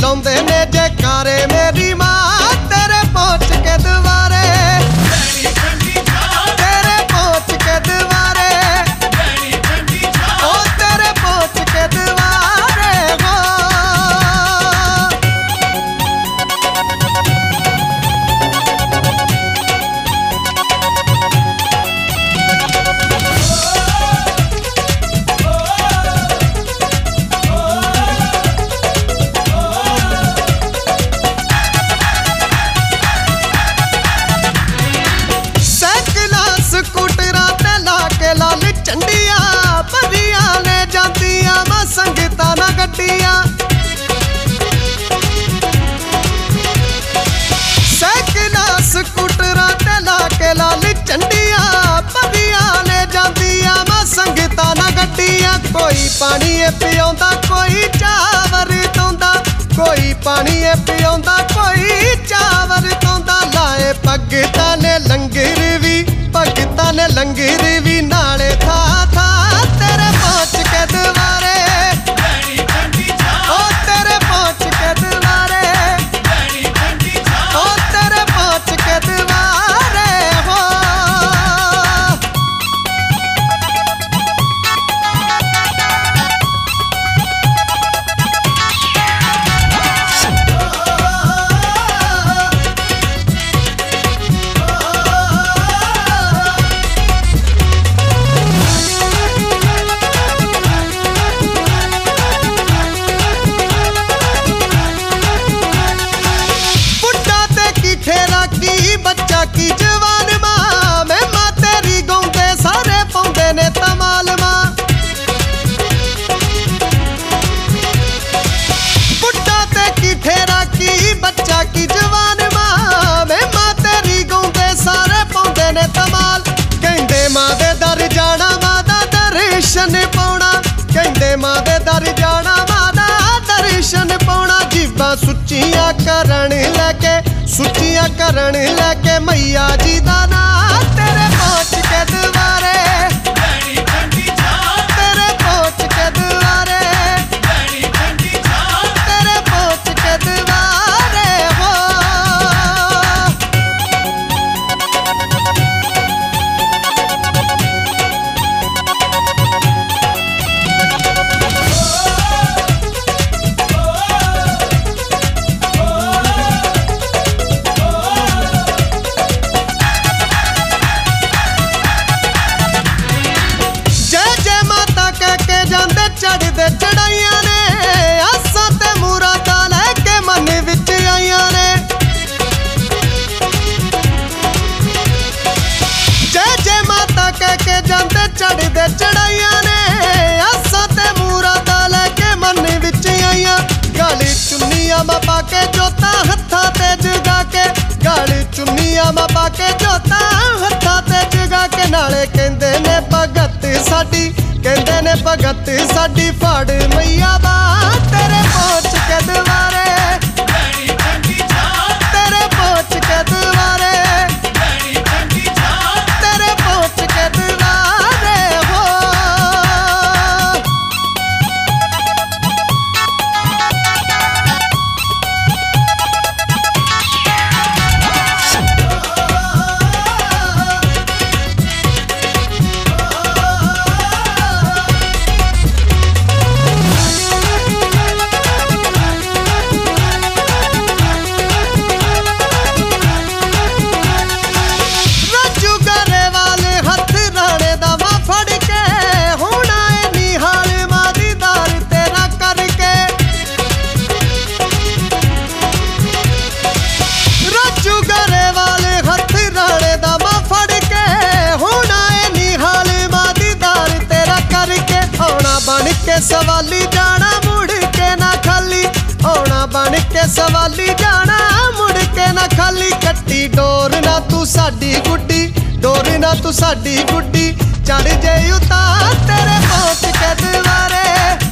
लाउंदे ने जयकारे मेरी मां तेरे पहुंच के द्वारे, तेरे पहुंच के द्वारे, ओ तेरे पहुंच के द्वारे हो। लाल झंडिया भरिया ने जांदियां मां संगतां ना गड्डियां, साइकिलां स्कूटरां ते लाके लाल झंडियां भरिया ने जांदियां मां संगतां ना गड्डियां। कोई पानी पियाउंदा कोई चावर तोंदा, कोई पानी पियाउंदा कोई चावर तोंदा। लाए भगतां ने लंगर भी, भगतां ने लंगर भी नाले था तेरे पहुंच के द्वारे, ओ तेरे पहुंच के द्वारे, ओ तेरे पहुंच के द्वारे हो। बच्चा की जवान मां मैं मां तेरी गाउंदे सारे पाउंदे ने तमाल मां, बुड्ढा ते की ठेरा की बच्चा की जवान मां मैं मां तेरी गाउंदे सारे पाउंदे ने तमाल। कहंदे मां दे दर जाना मां दा दर्शन पाउणा, कहंदे मां दे दर जाना मां दा दर्शन पाउणा। जीवां सुच्चियां करन लैके, सुच्चियां करन लैके मैया जी दा नां तेरे पहुंच के द्वारे, तेरे पहुंच के द्वारे, तेरे पहुंच के द्वारे हो। चढ़दे चढ़ाइयां ने आसां ते मुरादां लैके मन विच आईयां ने, जय जय माता कह के जांदे चढ़दे चढ़ाइयां ने आसां ते मुरादां लैके मन विच आईयां। गाली चुन्नियां मां पाके जोतां हत्थां ते जगा के, गाली चुन्नियां मां पाके जोतां हत्थां ते जगा के। नाले कहंदे ने भगत साडी, कहंदे ने भगत साडी फड़ मैया बा तेरे पहुंच के द्वारे, तेरे पहुंच के द्वारे, तेरे पहुंच के द्वारे हो। सवाली जाना मुड़ के ना खाली, आना बन के सवाली जाना मुड़ के ना खाली। कट्टी डोर ना तू साडी गुड्डी, डोर ना तू साडी गुड्डी, चढ़ जे उतार तेरे पहुंच के द्वारे।